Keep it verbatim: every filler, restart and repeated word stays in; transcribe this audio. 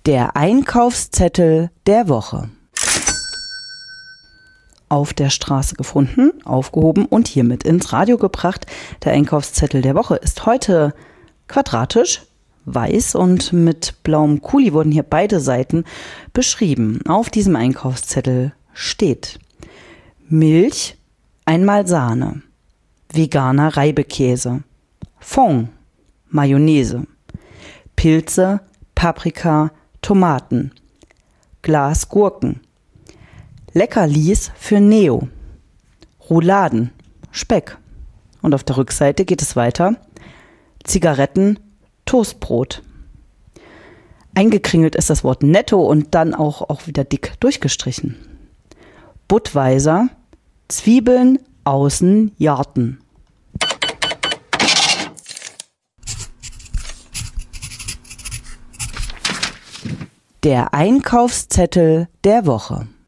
Der Einkaufszettel der Woche. Auf der Straße gefunden, aufgehoben und hiermit ins Radio gebracht. Der Einkaufszettel der Woche ist heute quadratisch, weiß und mit blauem Kuli wurden hier beide Seiten beschrieben. Auf diesem Einkaufszettel steht Milch, einmal Sahne, veganer Reibekäse, Fond, Mayonnaise, Pilze, Paprika, Tomaten, Glas Gurken, Leckerlis für Neo, Rouladen, Speck. Und auf der Rückseite geht es weiter. Zigaretten, Toastbrot. Eingekringelt ist das Wort netto und dann auch, auch wieder dick durchgestrichen. Budweiser, Zwiebeln, außen Jarten. Der Einkaufszettel der Woche.